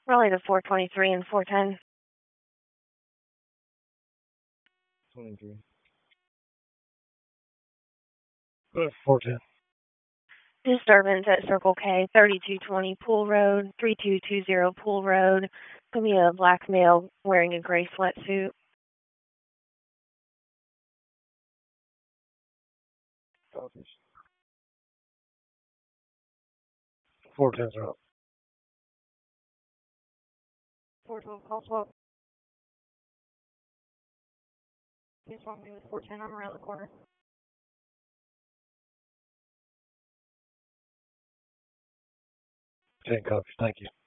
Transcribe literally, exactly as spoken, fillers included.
Raleigh to four twenty-three and four ten. twenty-three. Uh, four ten. Disturbance at Circle K, thirty-two twenty Pool Road, three two two zero Pool Road. Could be a black male wearing a gray sweatsuit. Selfish. four tens are up. four twelve call swap. Please walk me with four ten. I'm around the corner. ten copies. Thank you.